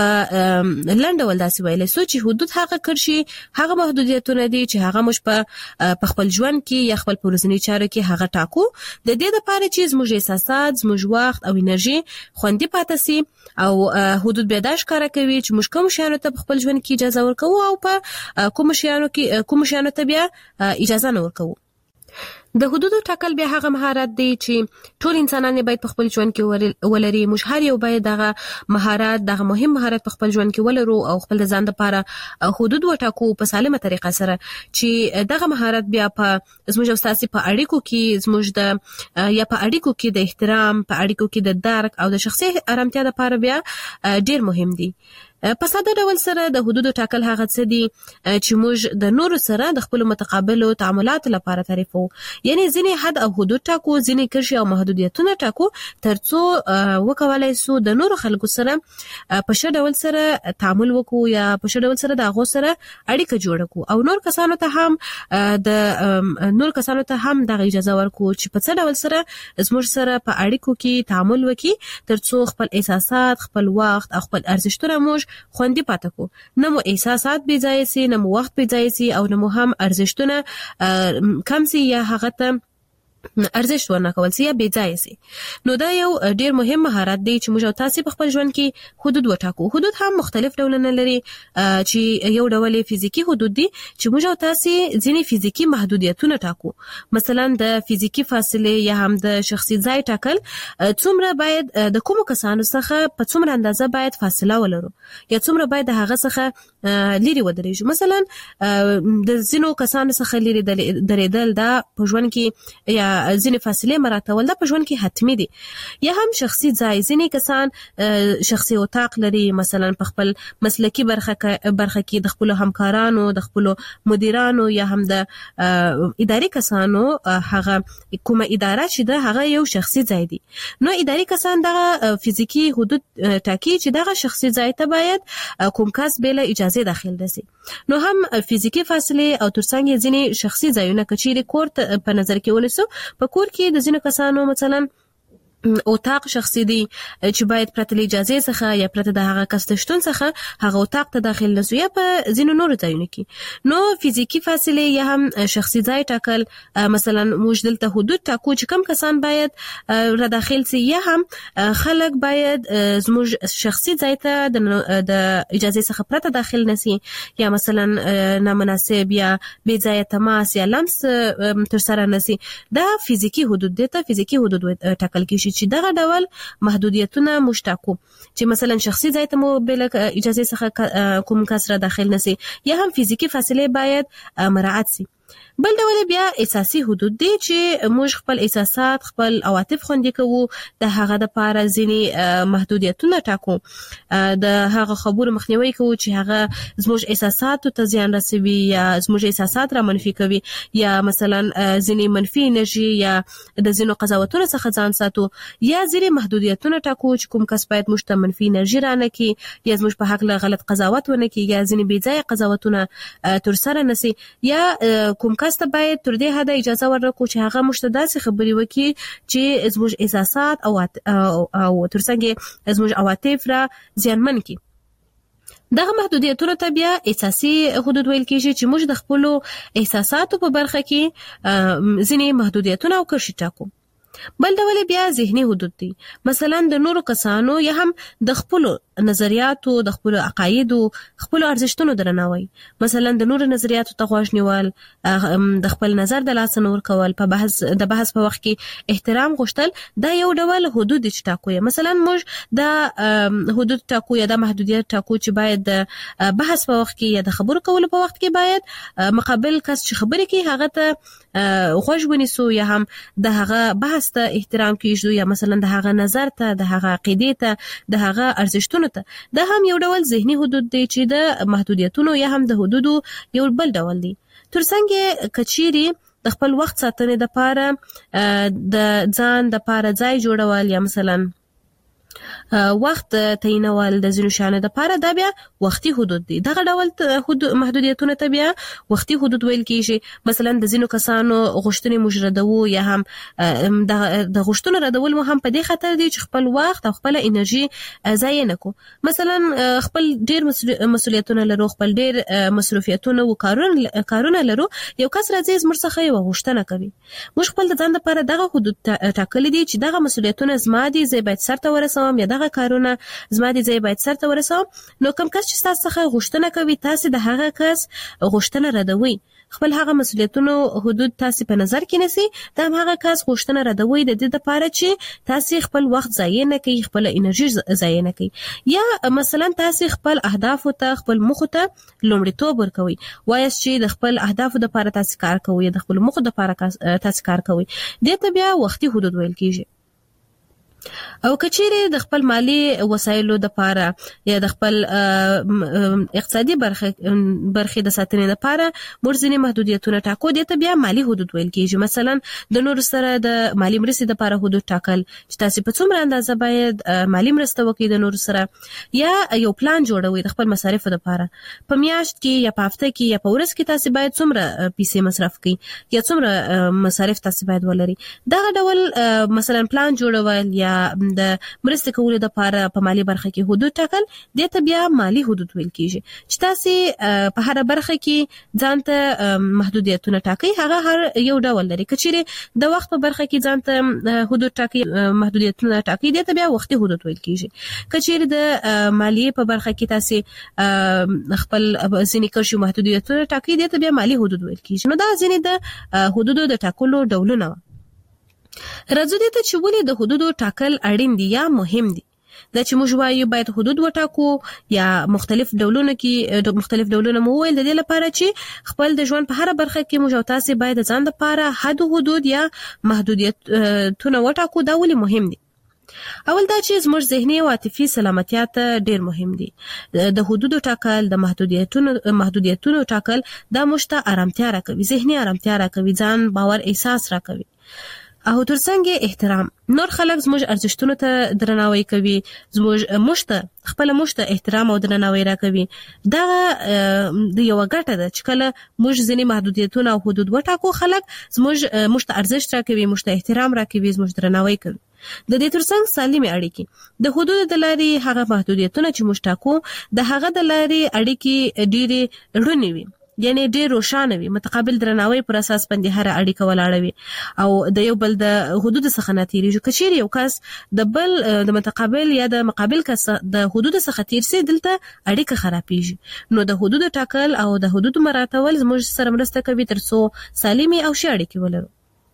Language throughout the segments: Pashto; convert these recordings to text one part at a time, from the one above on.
لنډ ول داسې ویلې سو چې حدود هغه کرشي هغه محدودیتونه دي چې هغه مش په خپل ژوند کې یا خپل پرځنی چارو کې هغه ټاکو د دې لپاره چې زموږ احساسات زموږ وخت او انرژي خوندي پاتې سي او حدود به داش کار کوي چې موږ کوم شیانو ته خپل ژوند کې اجازه ورکوو او په کوم شیانو ته بیا اجازه نه ورکوو. د حدودو ټاکل بیا هغه مهارت دی چې ټول انسانان باید په خپل ژوند کې ولري. موږ هر یو باید دغه مهارت دغه مهم مهارت په خپل ژوند کې ولرو او خپل ځان لپاره حدود وټاکو په سالمه طریقه سره چې دغه مهارت بیا په زموږ استاسي په اړیکو کې زموږ د یا په اړیکو کې د احترام په اړیکو کې د درک او د شخصي آرامتیا لپاره بیا ډیر مهم دی. په ساده ډول سره د حدودو ټاکل هغه څه دي چې موږ د نورو سره د خپل متقابلو تعاملات لپاره تعریفو. یعنی ځینې حد او حدود ټاکو ځینې کرشي او محدودیتونه ټاکو ترڅو وکولای سو د نورو خلکو سره په ښه ډول سره تعامل وکړو یا په ښه ډول سره د هغو سره اړیکه جوړ کړو او نور کسانو ته هم دغه اجازه ورکړو چې په څه ډول سره زموږ سره په اړیکو کې تعامل وکړي ترڅو خپل احساسات خپل وخت او خپل ارزښتونه موږ خوندي پاتې کو. نه مو احساسات بې ځای سي نه مو وخت بې ځای سي او نه مو هم ارزښتونه کم سي یا هغه ته ارزښت ورنکول سي یا بې ځای سي. نو دا یو ډیر مهم مهارت دی چې موږ تاسو په خپل ژوند کې حدود وټاکو. حدود هم مختلف ډولونه لري چې یو ډول فزیکی حدود دي چې موږ تاسو ځینې فزیکی محدودیتونه ټاکو. مثلا د فزیکی فاصله یا هم د شخصي ځای ټاکل څومره باید د کوم کسانو څخه په څومره اندازه باید فاصله ولرو یا څومره باید د هغه څخه لري ودرېږو. مثلا د ځینو کسانو څخه لري درېدل دا په ژوند کې یا ځینې فاصله مراتول دا په ژوند کې حتمی دي. یا هم شخصي ځای ځینې کسان شخصي اتاق لري مثلا په خپل مسلکی برخه کې د خپل همکارانو د خپل مدیرانو یا هم د اداري کسانو هغه کومه اداره چې ده هغه یو شخصي ځای دی. نو اداري کسان دغه فزیکی حدود ټاکي چې دغه شخصي ځای ته باید کوم کس بل اجازه داخل دسي. نو هم فزیکی فاصله او ترڅنګ ځینې شخصي ځایونه کچېری کور په نظر کې ونیسو. په کور کې د ځینو کسانو مثلا اتاق شخصي دی چې باید پرته له اجازه څخه یا پرته د هغه کس شتون څخه هغه اتاق ته داخل نشو یا په ځینو نورو ځایونو کې. نو فزیکی فاصله یا هم شخصي ځای ټاکل مثلا موږ دلته حدود ټاکو چې کم کسان باید را داخل سي یا هم خلک باید زموږ شخصي ځای ته د اجازه څخه پرته داخل نشي یا مثلا نامناسب یا بې ځای تماس یا لمس تر سره نشي. دا فزیکی حدود دي ته فزیکی حدود ټاکل کیږي چې دغه ډول محدودیتونه مشتاقو چې مثلا شخصي ځای ته مو بل اجازه څخه کوم کس را داخل نشي یا هم فزیکی فاصله باید مراعات سي. بل ډول بیا اساسي حدود دي چې موږ خپل احساسات خپل عواطف خوندي کوو د هغه د پاره ځینی محدودیتونه ټاکو د هغه خبرو مخنیوي کوو چې هغه زموږ احساسات ته زیان رسوي یا زموږ احساسات را منفي کوي یا مثلا ځینی منفي انرژي یا د ځینو قضاوتونو څخه ځان ساتو یا ځینی محدودیتونه ټاکو چې کوم کس باید موږ ته منفي انرژي را نه کړي یا زموږ په حق له غلط قضاوت ونه کړي یا ځینی بې ځای قضاوتونه تر سره نشي یا کوم کس ته باید تر دې حد اجازه ورکړو چې هغه موږ ته داسې خبرې وکړي چې زموږ احساسات او ترڅنګ زموږ عواطف را زیانمن کړي. دغه محدودیتونو ته بیا اساسي حدود ویل کېږي چې موږ د خپل احساساتو په برخه کې ځینې محدودیتونه او کرښې ټاکو. بل ډول بیا ذهني حدود دي مثلا د نورو کسانو یا هم د خپل نظریاتو د خپل عقایدو خپل ارزښتونو درناوی. مثلا د نورو نظریاتو ته غوږ نیول د خپل نظر د لاس نور کول په بحث په وخت کې احترام غوښتل دا یو ډول حدود چې ټاکو. مثلا موږ د حدود ټاکو یا د محدودیت ټاکو چې باید د بحث په وخت کې یا د خبرو کولو په وخت کې باید مقابل کس چې خبرې کوي هغه ته غوږ ونیسو یا هم د هغه بحث ته احترام کیږو یا مثلا د هغه نظر ته د هغه عقیده ته د هغه ارزښتونو ته. دا هم یو ډول ذهني حدود دی چې د محدودیتونو یا هم د حدودو یو بل ډول دی. ترڅنګ کچيري د خپل وخت ساتنې د پاره د ځان د پاره ځای جوړول یا مثلا وخت تعینول د ځینو شیانو لپاره دا بیا وختي حدود دي. دغه ډول محدودیتونه ته بیا وختي حدود ویل کیږي. مثلا د ځینو کسانو غوښتنې مجردو یا هم د غوښتنو ردول مو هم په دې خاطر دي چې خپل وخت او خپل انرژي ضایع نه کو. مثلا خپل ډیر مسؤلیتونه لرو، خپل ډیر مصروفیتونه او کارونه لرو. یو کس راځي زموږ څخه یو غوښتنه کوي، موږ خپل د ځان لپاره دغه حدود ټاکلي دي چې دغه مسؤلیتونه زما دي، زه باید سرته ورسوم، یا دغه کارونه زما دي زه باید سرته ورسوم. نو کوم کس چې تاسو څخه غوښتنه کوي تاسو د هغه کس غوښتنه ردوي، خپل هغه مسؤلیتونو حدود تاسو په نظر کې نیسي. دا هغه کس غوښتنه ردوي د دې لپاره چې تاسو خپل وخت ضایع نه کړئ، خپل انرژي ضایع نه کړئ. یا مثلا تاسو خپل اهداف ته خپل مخ ته لومړیتوب ورکوي، وایي چې د خپل اهداف لپاره تاسو کار کوئ، د خپل مخ لپاره تاسو کار کوئ. دې ته بیا وختي حدود ویل کیږي. او کچېره د خپل مالی وسایلو د لپاره یا د خپل اقتصادي برخې د ساتنې لپاره مرزنی محدودیتونه ټاکو، دي ته بیا مالی حدود ویل کیږي. مثلا د نور سره د مالی مرستې لپاره حدود ټاکل چې تاسو په څومره اندازه باید مالی مرسته وکړئ د نور سره، یا یو پلان جوړوي د خپل مصارفو لپاره. په میاشت کې یا په هفته کې یا په ورځ کې تاسو باید څومره پیسې مصرف کړئ یا څومره مصارف تاسو باید ولري. دا ډول مثلا پلان جوړول یا د مرستې کولو لپاره په مالی برخه کې حدود ټاکل، دې ته بیا مالی حدود ویل کیږي. چې تاسو په هر برخه کې ځانته محدودیتونه ټاکئ، هغه هر یو ډول لري. کچېره د وخت په برخه کې ځانته حدود ټاکئ، محدودیتونه ټاکئ، دې ته بیا وختي حدود ویل کیږي. کچېره د مالیې په برخه کې تاسو خپل ځینې کړشو محدودیتونه ټاکئ، دې ته بیا مالی حدود ویل کیږي. نو دا ځینې د حدودو د ټاکلو ډولونه. راځو دې ته چې ولې د حدودو ټاکل اړین دي یا مهم دي. دا چې موږ وایو باید حدود وټاکو یا مختلف ډولونه مو ویل د دې لپاره چې خپل د ژوند په هر برخه کې موږ او تاسو باید ځان لپاره حدود یا محدودیتونه وټاکو. دا ولې مهم دي؟ اول دا چې زموږ ذهني او عاطفي سلامتیا ته ډیر مهم دي. د حدودو ټاکل، د محدودیتونو ټاکل دا موږ ته آرامتیا راکوي، ذهني آرامتیا راکوي، ځان باور احساس راکوي. او ترڅنګ احترام، نور خلک زموږ ارزښتونو ته درناوی کوي، زموږ خپل احترام او درناوی راکوي. دا د یو ګټه ده چې کله موږ ځینې محدودیتونه او حدود وټاکو، خلک موږ ته ارزښت راکوي، موږ ته احترام راکوي، زموږ درناوی کوي. د دې ترڅنګ سالمه اړیکې، د حدود د لارې هغه محدودیتونه چې موږ ټاکو د هغه د لارې اړیکې ډېرې رڼې وي، یعنی ډېر روښانه وي، متقابل درناوی پر اساس باندې هر اړیکه ولاړه وي او د یو بل د حدود څخه نه تیریږي. کچېره یو کس د بل د متقابل یا د مقابل کس د حدود څخه تیر سي، دلته اړیکه خرابېږي. نو د حدود ټاکل او د حدود مراعاتول زموږ سره مرسته کوي ترڅو سالمي او ښه اړیکې ولرو.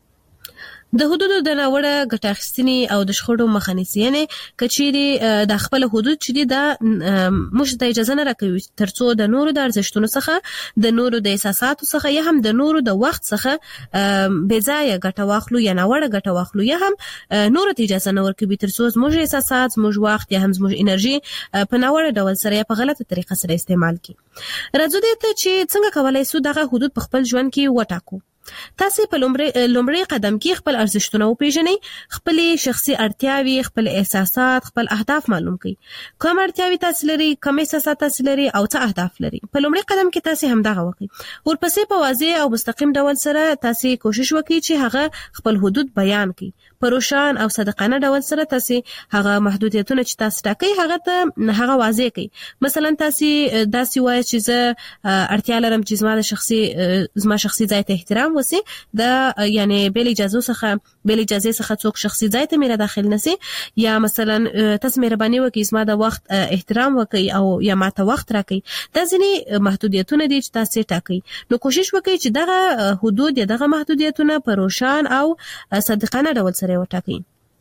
د حدودو د ناوړه ګټه اخیستنې او د شخړو مخه نیسي. یعنی کچېره د خپل حدود چې دي دا موږ ته اجازه نه راکوي ترڅو د نورو د ارزښتونو څخه، د نورو د احساساتو څخه یا هم د نورو د وخت څخه بې ځایه ګټه واخلو یا ناوړه ګټه واخلو، یا هم نورو ته اجازه نه ورکوي ترڅو زموږ احساسات، زموږ وخت یا هم زموږ انرژي په ناوړه ډول سره یا په غلطه طریقه سره استعمال کړي. راځو دې ته چې څنګه کولای شو دغه حدود په خپل ژوند کې وټاکو. تاسو په لومړی قدم کې خپل ارزښتونه وپیژنئ، خپل شخصي اړتیاوې، خپل احساسات، خپل اهداف معلوم کړئ. کوم اړتیاوې تاسو لري، کوم احساسات تاسو لري او څه اهداف لري. په لومړی قدم کې تاسو همدغه وکړئ. ورپسې په واضح او مستقیم ډول سره تاسو کوشش وکړئ چې هغه خپل حدود بیان کړئ. په روشن او صادقانه ډول سره تاسو هغه محدودیتونه چې تاسو ټاکئ هغه واضح کړئ. مثلا تاسو داسې وایئ چې زه اړتیا لرم چې زما شخصي ځای ته احترام وسی، دا یعنی بل اجازه څخه څوک شخصي ځای ته میرا داخل نسی، یا مثلا تاسو مهرباني وکړئ زما د وخت احترام وکړئ او یا ماته وخت راکړئ. دا ځینې محدودیتونه دي چې تاسو ټاکئ. نو کوشش وکړئ چې دغه حدود یا دغه محدودیتونه په روشن او صادقانه ډول سره وټاکئ.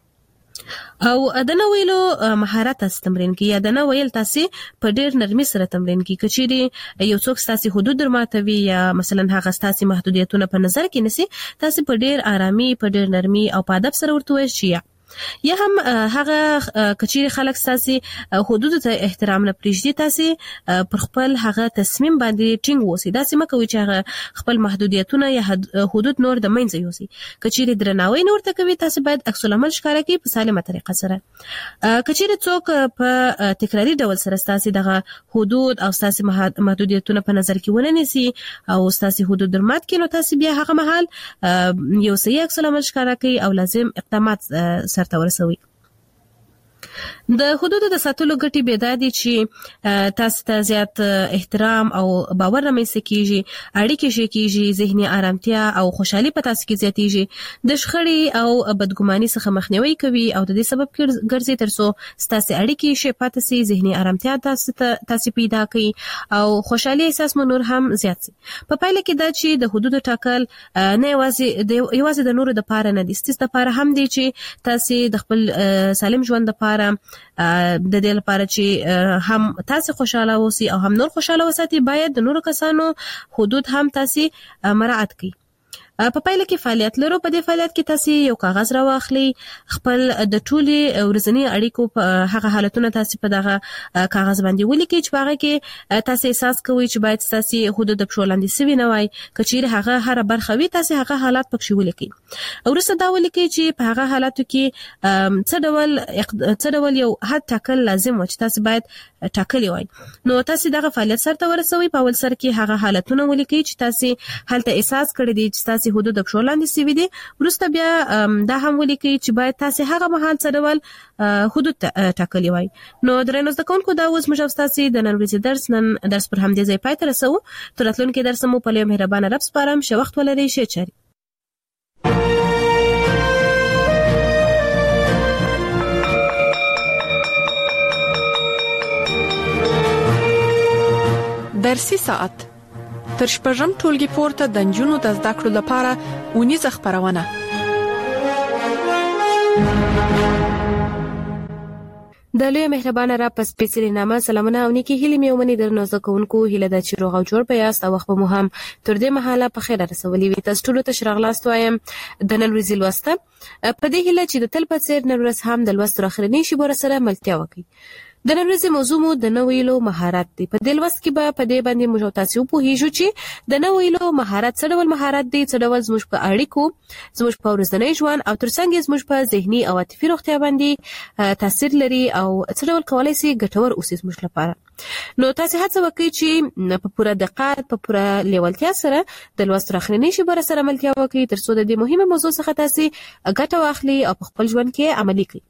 او د نه ویلو مهارت تاسو تمرین کی، یا د نه ویل تاسو په ډیر نرمي سره تمرین کی. کچېره یو څوک تاسو حدود درماتوي یا مثلا هغه تاسو محدودیتونه په نظر کې نسی، تاسو په ډیر آرامي، په ډیر نرمي او په ادب سره ورته وایئ چې یا هم هغه کچیر خلک تاسو حدود ته احترام نه پریږدي تاسو پر خپل هغه تصمیم باندې ټینګ وسی دا سم کوي چې هغه خپل محدودیتونه یا حدود نور د منځ یوسي کچیر درناوی نور ته کوي تاسو باید عکس العمل ښکارا کړئ په سالمه طریقه سره کچیر څوک په تکراری ډول سره تاسو دغه حدود او تاسو محدودیتونه په نظر کې ونه نیسي او تاسو حدود درمات کې نو تاسو بیا هغه مهال یو صحیح عکس العمل ښکارا کړئ او لازم اقدامات سرته ورسوي د حدود د ساتلو ګټې به دا دي چې تاسو ته زیات احترام او باور رامنځته کیږي اړیکې شي کیږي ذهني آرامتیا او خوشحالي په تاسو کې زیاتیږي د شخړې او بدګماني څخه مخنیوي کوي او د دې سبب ګرځي ترڅو تاسو اړیکې شي پاتې سي ذهني آرامتیا تاسو پیدا کوي او خوشحالي احساس مو نور هم زیات سي په پایله کې دا چې د حدود ټاکل نه یوازې د نورو د پاره نه دي ستاسو د پاره هم دي چې تاسو د خپل سالم ژوند د پاره د دې لپاره چې هم تاسو خوشاله اوسئ او هم نور خوشاله وساتئ باید د نورو کسانو حدود هم تاسو مراعات کړئ په پایله کې فعالیت لرو په دې فعالیت کې تاسو یو کاغذ راواخلئ خپل د ټولي ورځنی اړیکو په هغه حالتونه تاسو په دغه کاغذ باندې ولیکئ چې هغه کې تاسو احساس کوئ چې باید تاسو حدود په شولاندې سوي نه وای کچیر هغه هر برخه وي تاسو هغه حالات پکې ولیکئ ورسره دا ولیکئ چې په هغه حالاتو کې څه ډول یو حد ټاکل لازم و چې تاسو باید ټاکلی وای نو تاسو دغه فعالیت سره ورسوي په اول سر کې هغه حالتونه ولیکئ چې تاسو هلته احساس کړی دي چې تاسو حدود په شولاندې سوي دي ورسته بیا دا هم ولیکئ چې باید تاسو هغه مهال څه ډول حدود ټاکلی وای نو درنو زده کوونکو دا اوس موږ تاسو د نن ورځې درس پر همدې ځای پای ته رسو تر راتلونکي درس مو په لوی مهربانه رب سپارم شه وخت ولرئ شه چاري درسي ساعت تر شپږم ټولګي پورته د نجونو د زده کړو لپاره اونیزه خبرونه د لوی مهربانه را پس سپیڅلي نامه سلامونه او نیکی هیلې مې ومني درنو زده کوونکو هیله ده چې روغ او جوړ په یاست او وخت مو هم تر دې مهاله په خیر رسولي وي تاسو ټول ته شراغلاست وایم د نن ورځې لوسته په دې هیله چې د تل په څیر نن ورځ هم د لوست اخرنی شی بور سره ملتیا وکړي د نن ورځې موضوع مو د نویلو مهارت دی په دې لوست کې به په دې باندې موږ تاسو په هیڅ چې د نویلو مهارت څه ډول مهارت دی څه ډول زموږ په اړیکو زموږ په ورځنی ژوند او ترڅنګ زموږ په ذهني او عاطفي روغتیا باندې تاثیر لري او څه ډول کولای شي ګټور اوسې زموږ لپاره نو تاسو هڅه وکړئ چې په پوره دقت په پوره لیوالتیا سره د لوست اخرنی شی بر سره ملتیا وکړئ ترڅو د دې مهمه موضوع څخه تاسو ګټه واخلئ او په خپل ژوند کې عملي کړئ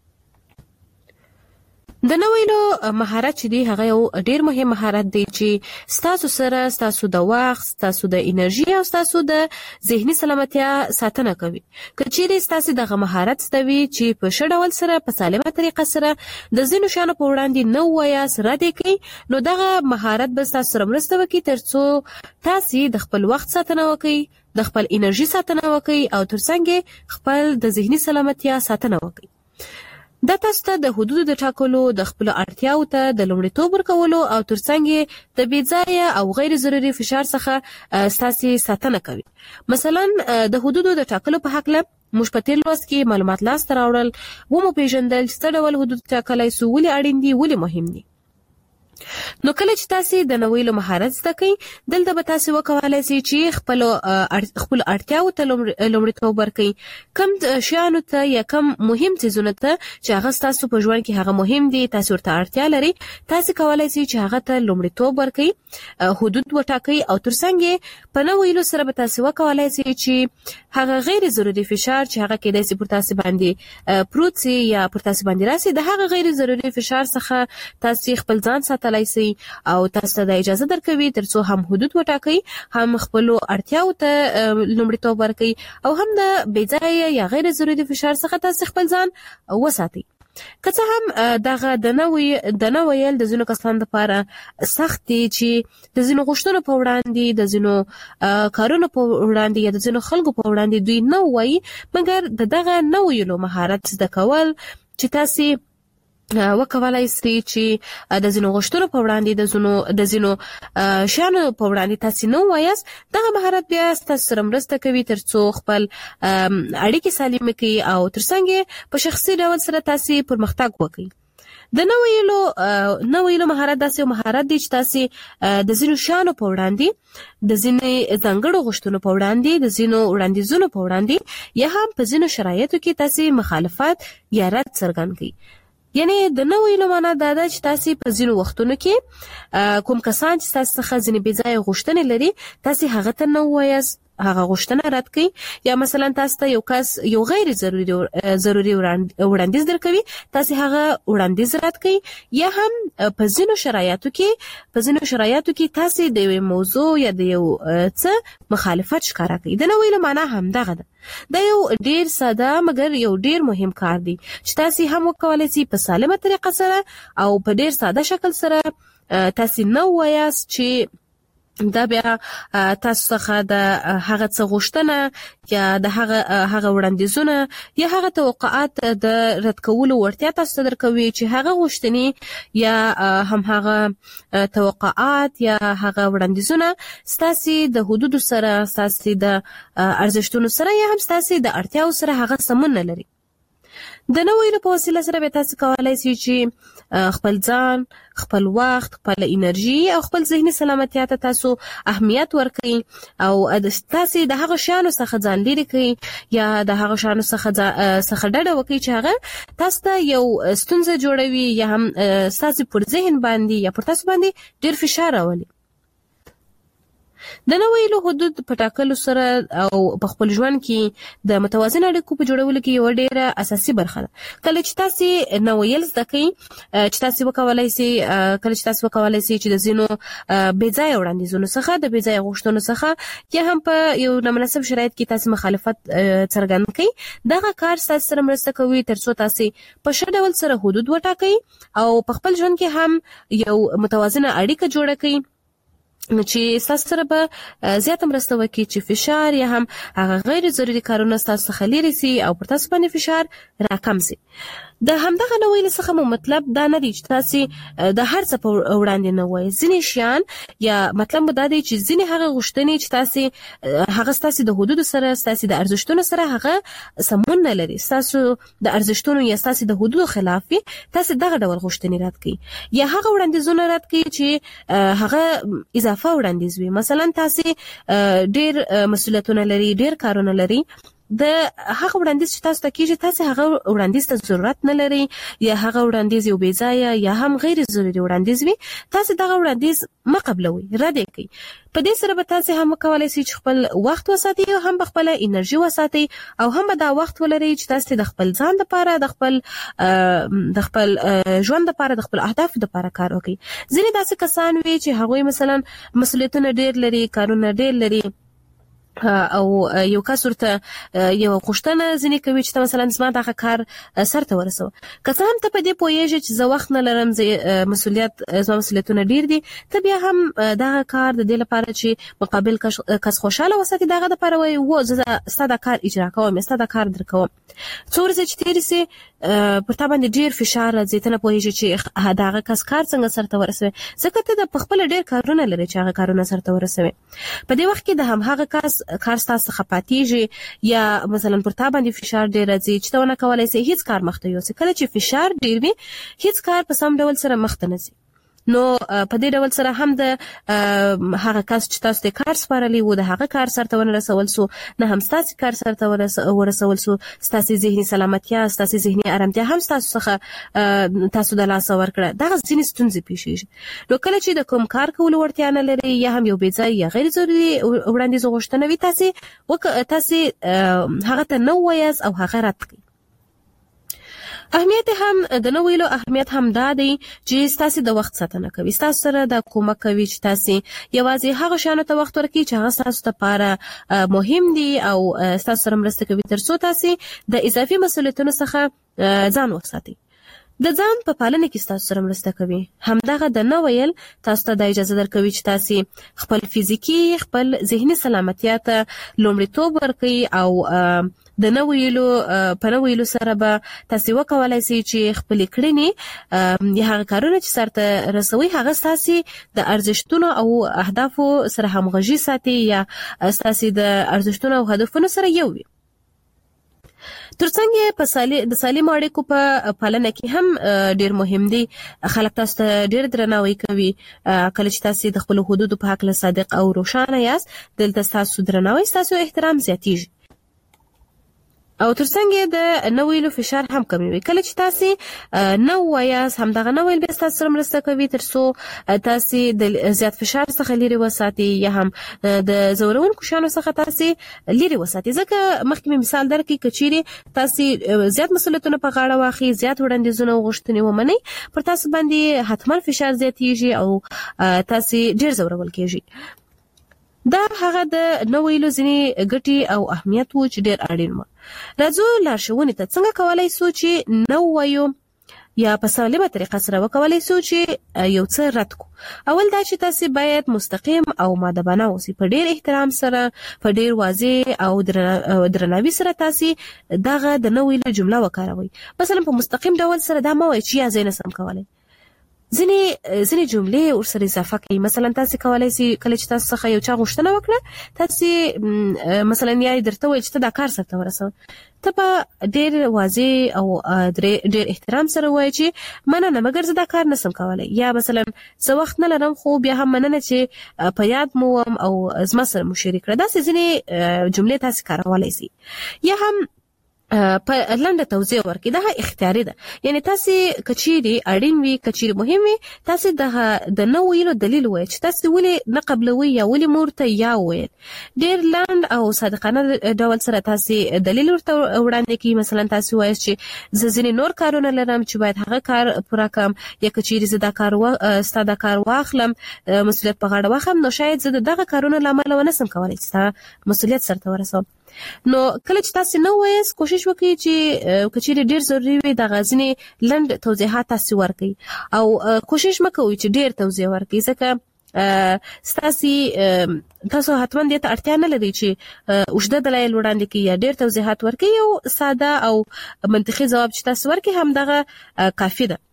د نویلو مهارت چې دی هغه یو ډیر مهم مهارت دی چې ستاسو سره ستاسو د وخت ستاسو د انرژي او ستاسو د ذهني سلامتیا ساتنه کوي کچېرې ستاسو دغه مهارت ستوي چې په ښه ډول سره په سالمه طریقه سره د ځینو شیانو په وړاندې نو ویا سره دی کوي نو دغه مهارت به تاسو سره مرسته وکړي ترڅو تاسو د خپل وخت ساتنه وکړئ د خپل انرژي ساتنه وکړئ او ترڅنګ خپل د ذهني سلامتیا ساتنه وکړئ دا تاسو ته د حدودو د ټاکلو د خپل اړتیاو ته د لومړیتوب ورکولو او ترڅنګ د بېځایه او غیر ضروري فشار څخه ستاسو ساتنه کوي مثلا د حدودو د ټاکلو په حق له موږ په تیر لوست کې معلومات لاسته راوړل و مو پیژندل چې څه ډول حدود ټاکلای سو ولې اړین دي ولې مهم دي نو کله چې تاسو د نویلو مهارت زده کړئ دلته به تاسو وکولای شئ چې خپل اړتیاو ته لومړیتوب ورکړئ کوم شیانو ته یا کوم مهم څیزونه ته چې هغه تاسو په ژوند کې هغه مهم دي تاسو ورته اړتیا لرئ تاسو کولای شئ چې هغه ته لومړیتوب ورکړئ حدود وټاکئ او ترڅنګ په نویلو سره به تاسو وکولای شئ چې هغه غیر ضروري فشار چې هغه کېدای شي پر تاسو باندې پروت سي یا پر تاسو باندې راسي د هغه غیر ضروري فشار څخه تاسو خپل ځان ساتلای شي او تاسو ته اجازه درکوي ترڅو هم حدود وټاکئ هم خپل اړتیاو ته لومړیتوب ورکړئ او هم د بېځایه یا غیر ضروري فشار څخه تاسو خپل ځان وساتئ که څه هم دغه د نویل د ځینو کسانو لپاره سخت دي چې د ځینو غوښتنو په وړاندې د ځینو کارونو په وړاندې یا د ځینو خلکو په وړاندې دوی نه وایي مګر دغه نویلو مهارت زده کول چې تاسو وکولای شي چې د ځینو غوښتنو په وړاندې د ځینو شیانو په وړاندې تاسو نو وایاست. دغه مهارت بیا تاسو سره مرسته کوي ترڅو خپل اړیکې سالمه کړئ او ترڅنګ په شخصي ډول سره تاسو پرمختګ وکړئ. د نو ویلو مهارت داسې مهارت دی چې تاسو د ځینو شیانو په وړاندې د ځینې ځانګړو غوښتنو په وړاندې د ځینو وړاندیزونو په وړاندې یا هم په ځینو شرایطو کې تاسو مخالفت یا رد څرګند کړئ. یعنی د نو ویلو معنا دا ده چې تاسو په ځینو وختونو کې کوم کسان چې تاسو څخه ځینې بې ځایه غوښتنې لري تاسو هغه ته نو وایاست، هغه غوښتنه رد کړئ. یا مثلا تاسو ته یو کس یو غیر ضروري وړاندیز درکوي تاسو هغه وړاندیز رد کړئ. یا هم په ځینو شرایطو کې تاسو د یو موضوع یا د یو څه مخالفت ښکاره کړئ. د نو ویلو معنا هم دغه ده. دا یو ډیر ساده مګر یو ډیر مهم کار دی چې تاسو هم وکولای شئ په سالمه طریقه سره او په ډیر ساده شکل سره تاسو نو وایاست چې دا بیا تاسو څخه د هغه څه غوښتنه یا د هغه وړاندیزونه یا هغه توقعات د رد کولو وړتیا تاسو درکوي چې هغه غوښتنې یا هم هغه توقعات یا هغه وړاندیزونه ستاسو د حدودو سره ستاسو د ارزښتونو سره یا هم ستاسو د اړتیاو سره هغه سمون نه لري. د نو ویلو په وسیله سره به تاسو کولای شئ چې خپل ځان، خپل وخت، خپل انرژي او خپل ذهني سلامتیا ته تاسو اهمیت ورکړئ او تاسو د هغه شیانو څخه ځان لري کړئ یا د هغه شیانو څخه ډډه وکړئ چې هغه تاسو ته یو ستونزه جوړوي یا هم تاسو پر ذهن باندې یا پر تاسو باندې ډیر فشار راولي. د نو ویلو حدود په ټاکلو سره او په خپل ژوند کې د متوازن اړیکو په جوړولو کې یو ډیره اساسي برخه ده. کله چې تاسو نو ویل زده کړئ چې تاسو وکولای شئ چې د ځینو بې ځایه وړاندیزونو څخه د بې ځایه غوښتنو څخه یا هم په یو نامناسب شرایط کې تاسو مخالفت څرګند کړئ. دغه کار تاسو سره مرسته کوي ترڅو تاسو په ښه ډول سره حدود وټاکئ او په خپل ژوند کې هم یو متوازنه اړیکه جوړه کړئ چې تاسو سره به زیاته مرسته وکړي چې فشار یا هم هغه غیر ضروري کارونه تاسو څخه لري سي او پر تاسو باندې فشار راکم سي. د همدغه نو ویل څخه مو مطلب دا نه دی چې تاسو د هر څه په وړاندې نه وایي. ځینې شیان یا مطلب مو دا دی چې ځینې هغه غوښتنې چې تاسو هغه تاسو د حدودو سره تاسو د ارزښتونو سره هغه سمون نه لري، تاسو د ارزښتونو یا تاسو د حدودو خلاف وي، تاسو دغه ډول غوښتنې رد کړئ یا هغه وړاندیزونه رد کړئ چې هغه اضافه وړاندیز وي. مثلا تاسو ډیر مسؤلیتونه لري، ډیر کارونه لري، د هغه وړاندیز چې تاسو ته کیږي تاسو هغه وړاندیز ته ضرورت نه لري یا هغه وړاندیز یو بې ځایه یا هم غیر ضروري وړاندیز وي، تاسو دغه وړاندیز مقبلوي، رد کړئ. په دې سره به تاسو هم کولای شئ چې خپل وخت وساتئ او هم خپل انرژي وساتئ او هم دا وخت ولرئ چې تاسو د خپل ځان لپاره د خپل ژوند لپاره د خپل اهداف لپاره کار وکړئ. ځینې داسې کسان وي چې هغوی مثلا مسؤلیتونه ډیر لري، کارونه ډیر لري او یو کس ورته یو غوښتنه ځینې کوي چې مثلا زما دغه کار سرته ورسوه. که څه هم ته په دې پوهېږې چې زه وخت نه لرم، زما مسؤلیتونه ډیر دي، ته بیا هم دغه کار د دې لپاره چې مقابل کس خوشحاله وساتي دغه دپاره وایي و زه ستا دا کار اجرا کوم، ستا دا کار در کوم. څو ورځې چې تېرې سي پر تا باندې ډیر فشار راځي، ته نه پوهېږې چې دغه کس کار څنګه سرته ورسوي ځکه ته د پخپله ډیر کارونه لري چې هغه کارونه سرته ورسوي. په دې وخت کې د همهغه کس کار ستاسو څخه پاتېږي یا مثلا پر تا باندې فشار ډیر راځي چې ته ونه کولی شې هیڅ کار مخته یوسې. کله چې فشار ډیر وي هیڅ کار په سم ډول سره مخته نه ځي. نو په دې ډول سره هم د هغه کس چې تاسو ته کار سپارلی وو د هغه کار سرته ونه رسول سو، نه هم ستاسو کار سرته ورسول سو، ستاسو ذهني سلامتیا، ستاسو ذهني آرامتیا هم ستاسو څخه تاسو د لاس ورکړه. دغه ځینې ستونزې پیښیږي. نو کله چې د کوم کار کولو وړتیا نه لري یا هم یو بې ځایه یا غیر ضروري وړاندیز غوښتنه وي، تاسو هغه ته نه وایاست او هغه رد کړئ. اهمیت هم د نو ویلو اهمیت هم دا دی چې تاسو د وخت ساتنه کوي، تاسو سره د کومک کوي چې تاسو یوازې هغه شانو ته وخت ورکړئ چې هغه تاسو لپاره مهم دي او تاسو سره مرسته کوي ترڅو تاسو د اضافي مسؤلیتونو څخه ځان وساتئ. د ځان په پالنه کې تاسو سره مرسته کوي. همدغه د نو ویل تاسو ته د اجازه درکوي چې تاسو خپل فزیکی، خپل ذهني سلامتیا ته لومړیتوب ورکړئ او د نو ویلو سره به تاسو وکولای شئ چې خپل کړنې یا هغه کارونه چې سرته رسوي هغه تاسو د ارزښتونو او اهدافو سره همغږي ساتي یا تاسو د ارزښتونو او هدفونو سره یو وي. ترڅنګ په د سالم اړیکو په پالنه کې هم ډیر مهم دي. خلک تاسو ته ډیر درناوی کوي کله چې تاسو د خپل حدودو په حق له صادق او روښانه یاست. دلته تاسو درناوی تاسو احترام زیاتیږي او ترڅنګ د نو ویلو فشار هم کموي. کله چې تاسو نو وایاست هم دغه نو ویل به تاسو سره مرسته کوي ترڅو تاسو د زیات فشار څخه لري وساتي یا هم د زورونکو شانو څخه تاسو لري وساتي. ځکه مخکې مثال درکې کچيري تاسو زیات مسؤلیتونه په غاړه واخلي زیات وړاندیزونه غوښتنې ومني پر تاسو باندې حتما فشار زیاتیږي او تاسو ډیر زورول کېږي. دا هغه د نو ویلو ځینې ګټې او اهمیت وو چې ډېر اړین و. راځو لارښوونې ته. څنګه کولای شو چې نو وایو یا په سالمه طریقه سره وکولای شو چې یو څه رد کو؟ اول دا چې تاسو باید مستقیم او مؤدبانه اوسئ. په ډېر احترام سره په ډېر واضح او درناوي سره تاسو دغه د نو ویلو جمله وکاروئ. مثلا په مستقیم ډول سره دا مو وایي چې یا زه نسم کولای. ځینې جملې ورسره اضافه کوي. مثلا تاسو کولای شئ کله چې تاسو څخه یو چا غوښتنه وکړه تاسو مثلا یا درته وایي چې دا کار سره ورسوه ته په ډېر واضح او ډېر احترام سره وایي چې مننه مګر زه دا کار نسم کولای یا مثلا زه وخت نه لرم خو بیا هم مننه چې په یاد مو وم او زما سره مو شریک کړه. داسې ځینې جملې تاسو کارولای شئ. یا هم په لنډه توضیح ورکړي. دا اختیاري ده. یعنی تاسو کچيري اړین وي کچيري مهم وي تاسو د نو ویلو دلیل وایي چې تاسو ولې نه قبلوي یا ولې مورته یا وایي. ډیر لاند او صادقانه ډول سره تاسو دلیل ورته وړاندې کوي. مثلا تاسو وایي چې زه ځینې نور کارونه لرم چې باید هغه کار پوره کړم یا کچيري زه دا کار ستاسو کار واخلم مسؤلیت په غاړه واخلم نو شاید زه دغه کارونه لامل ونسم کولای چې مسؤلیت سره ورسوم. نو کله چې تاسو نو وایي کوشش وکړئ چې کچيري ډیر ضروري وي د غزنې لند توضیحات تاسو ورکړئ او کوشش مکوئ چې ډیر توضیح ورکړئ ځکه تاسو حتما دې ته اړتیا نه لري چې اوږده دلایل وړاندې کړئ یا ډیر توضیحات ورکړئ. یو ساده او منطقي ځواب چې تاسو ورکړئ هم دغه کافي ده.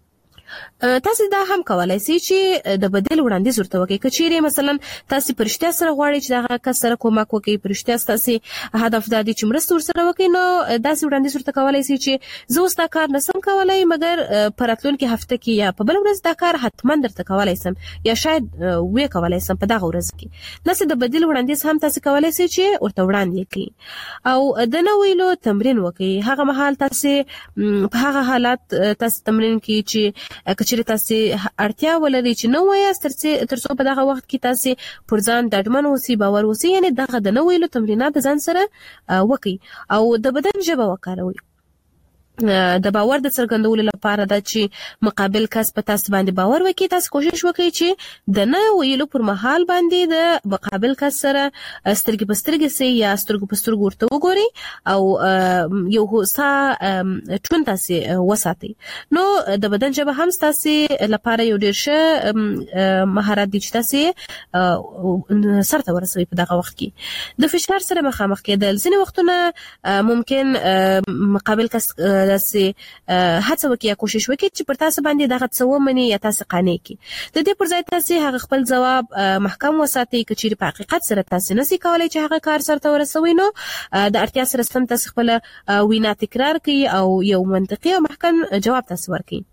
تاسو دا هم کولای شئ چې د بدیل وړاندیز ورته وکړئ. کچيري مثلا تاسو پرشتیا سره غواړئ چې دغه کس سره کومک وکړئ پرشتیا تاسو هدف دا دي چې مرسته ورسره وکړئ نو داسې وړاندیز ورته کولای شئ چې زه اوس دا کار نسم کولای مګر په راتلونکي هفته کې یا په بل ورځ دا کار حتما درته کولای سم یا شاید وې کولای سم په دغه ورځ کې. داسې د بدیل وړاندیز هم تاسو کولای شئ چې ورته وړاندې کړئ او د نو ویلو تمرین وکړئ. هغه مهال تاسو په هغه حالت تاسو تمرین کړئ چې کچيري تاسو اړتیا ولري چې نو وایاست ترڅو په دغه وخت کې تاسو پر ځان ډاډمن اوسئ باور اوسئ. یعنی دغه د نو ویلو تمرینات ځان سره وکړئ او د بدن ژبه وکاروئ. د باور د څرګندولو لپاره دا چې مقابل کس په تاسو باندې باور وکړي تاسو کوشش وکړئ چې د نو ویلو پر مهال باندې د مقابل کس سره سترګې په سترګې سي یا سترګو په سترګو ورته وګورئ او یو هوسا ټون تاسو وساتئ. نو د بدن ژبه هم تاسو لپاره یو ډیر ښه مهارت دی چې تاسو سرته ورسوي په دغه وخت کې. د فشار سره مخامخ کېدل ځینې وختونه ممکن مقابل کس داسې هڅه وکړي یا کوشش وکړي چې پر تاسو باندې دغه څه ومني یا تاسو قانع کړي. د دې پر ځای تاسو هغه خپل ځواب محکم وساتئ. کچيري په حقیقت سره تاسو نشئ کولای چې هغه کار سره ورسوي نو د اړتیا سره سم تاسو خپل وینا تکرار کړئ او یو منطقي او محکم جواب تاسو ورکړئ.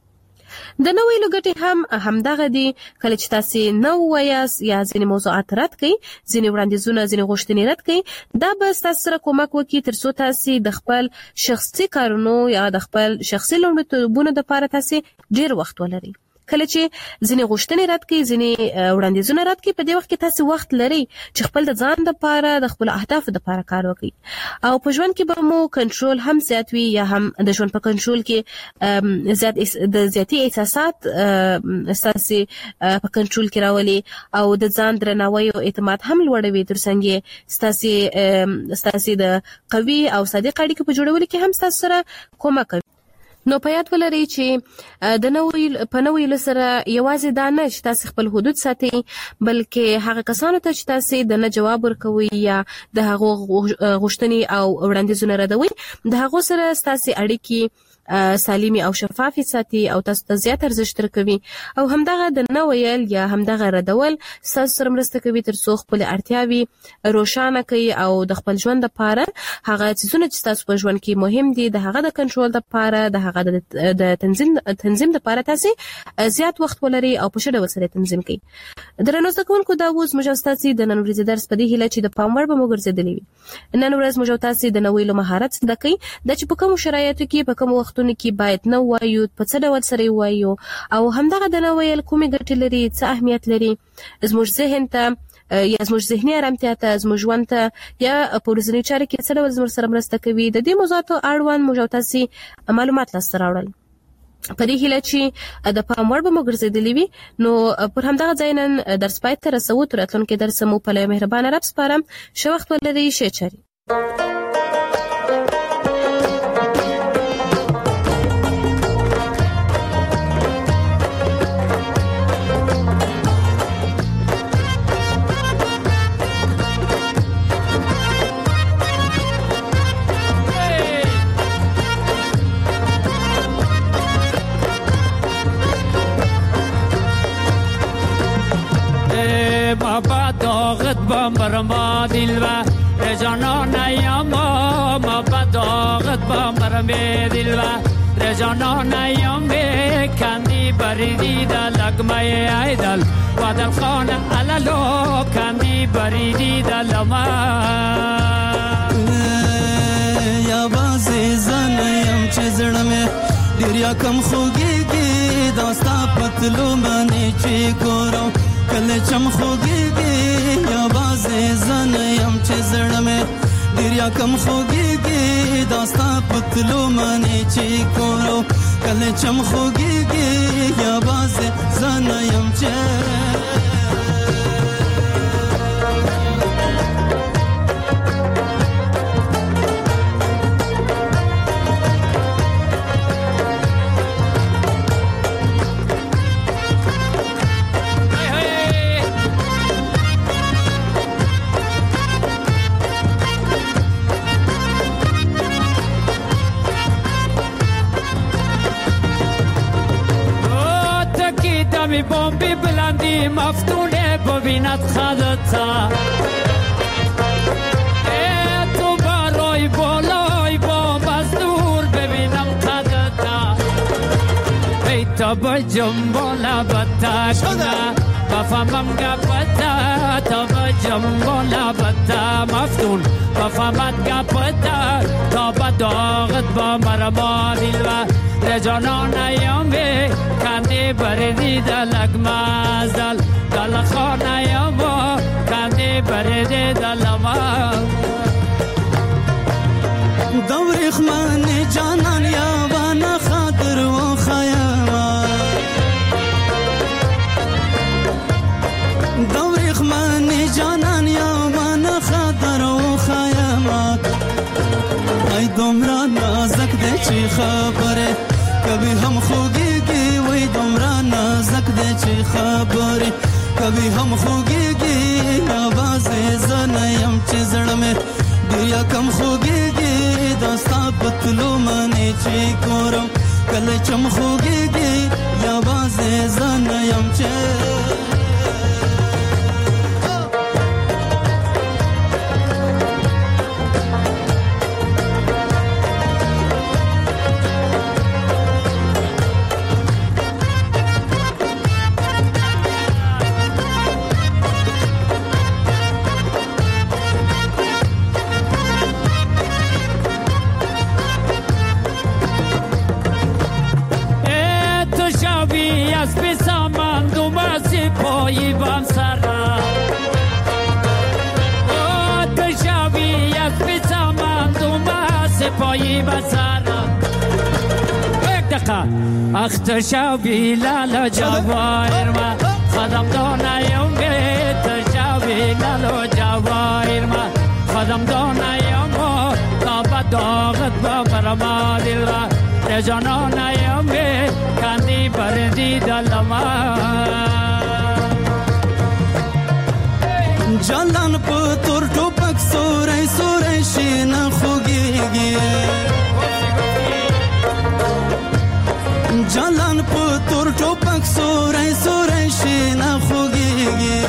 د نو ویلو ګټې همدغه دي. کله چې تاسو نو وایاست یا ځینې موضوعات رد کړئ ځینې وړاندیزونه ځینې غوښتنې رد کړئ دا به تاسو سره کومک وکړي ترڅو تاسو د خپل شخصي کارونو یا د خپل شخصي لومړیتوبونو لپاره تاسو ډیر وخت ولرئ. کله چې ځینې غوښتنې رد کړئ ځینې وړاندیزونه رد کړئ په دې وخت کې تاسو وخت لرئ چې خپل د ځان لپاره د خپل اهدافو لپاره کار وکړئ او په ژوند کې به مو کنټرول هم زیات وي یا هم د ژوند په کنټرول کې د زیاتي احساسات تاسو په کنټرول کې راولي او د ځان درناوی او اعتماد هم لوړوي. ترڅنګ تاسو د قوي او صادق اړیکې په جوړولو کې هم تاسو سره کومک کوي. نو په یاد ولرئ چې د نوې لسره یوازې دا نه چې تاسو خپل حدود ساتئ، بلکې هغه کسانو ته چې تاسو د نه جواب ورکوي یا د هغو غوښتنې او وړاندیزونه ردوي، د هغو سره تاسو اړیکې سالمي او شفافي ساتي او تاسو ته زیات ارزښت ورکوي، او همدغه د نه ویل یا همدغه ردول تاسو سره مرسته کوي تر څو خپل اړتیاوي روښانه کوي او د خپل ژوند لپاره هغه څیزونه چې تاسو په ژوند کې مهم دي د هغه د کنټرول لپاره، د هغه د تنظیم لپاره تاسو زیات وخت ولري او په ښه ډول سره تنظیم کړئ. درنو زده کوونکو، دا اوس موږ تاسو د نن ورځې درس په دې هیله چې د پام وړ به مو ګرځېدلی وي. نن ورځ موږ تاسو د نوې مهارت زده کوي د چې په کوم شرایطو کې په کوم وختونو کې باید نه وایو، په څه ډول سره وایو، او همدغه د نه ویل کومې ګټې لري، څه اهمیت لري زموږ ذهن ته یا زموږ ذهني ارامتیا ته، زموږ ژوند ته یا په ورځني چارو کې څه ډول زموږ سره مرسته کوي. د دې موضوعاتو اړوند موږ تاسو معلومات لاسته راوړل په دې هیله چې د پام وړ به مو ګرځېدلی وي. نو پر همدغه ځای نن درس پای ته رسوو. تر راتلونکي درس مو په مهربانه رب سپارم. ښه وخت ولرئ. ښه چارې. برما دلوا رجانان یاما ما بداغت با مرمه دلوا رجانان یاما کندی بریدی دا لگمه ایدل و دل خانه علالو کندی بریدی دا لما یا بازی زنیم چه زرمه دیریا کم خوگی گی داستا پتلو منی چی کرو کل چم خوگی گی یا بازی زنیم چه زرمه دیریا کم خوگی گی داستا پتلو منی چی کرو کل چم خوگی گی یا بازی زنیم چه می بمبی بلندی مفتونه ببیند خدتا تو برای بالای بام از دور ببینم خدتا ای تا با جنبالا بتا کنه بفهمم گپتا تا با جنبالا بتا مفتون بفهمت گپتا تا با داغت با مرما دیلوه رجانان یامی کندی بریدی دلک مازل دل خانه یاما کندی بریدی دلما دوریخ من جانان یابان خاطر و خیاما دوریخ من جانان یابان خاطر و خیاما ای دمرا نازک ده چی خبره کبھی ہم خوگی گی وی دمرا نازک دے چی خبری کبھی ہم خوگی گی آواز زنیم چی زڑ میں دیا کم خوگی گی داستا پتلو منی چی کورم کل چم خوگی گی آواز زنیم چی بام سرا او تشابی از بیتمان دوما سپایی بسرا یک دقیقه اختشابی لالا جواهر ما خدم دانایم به تشابی لالا جواهر ما خدم دانایم تا با داغت با مرما دل را رجانان ایامه کندی بردی دلما جلان پتور ټوپک سورې سورې شین خوږيږي جلان پتور ټوپک سورې سورې شین خوږيږي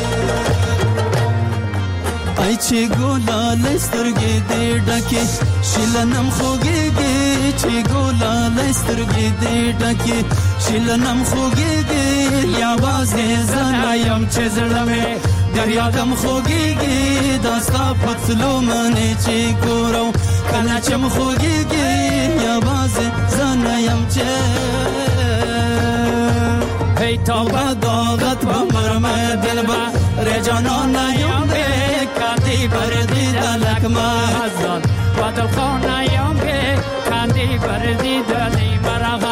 ای چې ګولا لسترګې دې ډکه شلنم خوږيږي چې ګولا لسترګې دې ډکه شلنم خوږيږي یا وازه زنایم چې زړمه دریا کم خوږيږي داستا پتلو منې چې ګورو کله چې م خوږيږي یا وازه زنایم چې هی توبه داغت بمرمه دلبا رجانان ایامه کندی بردی دلک مازان و دلخان ایامه کندی بردی دلی مرغا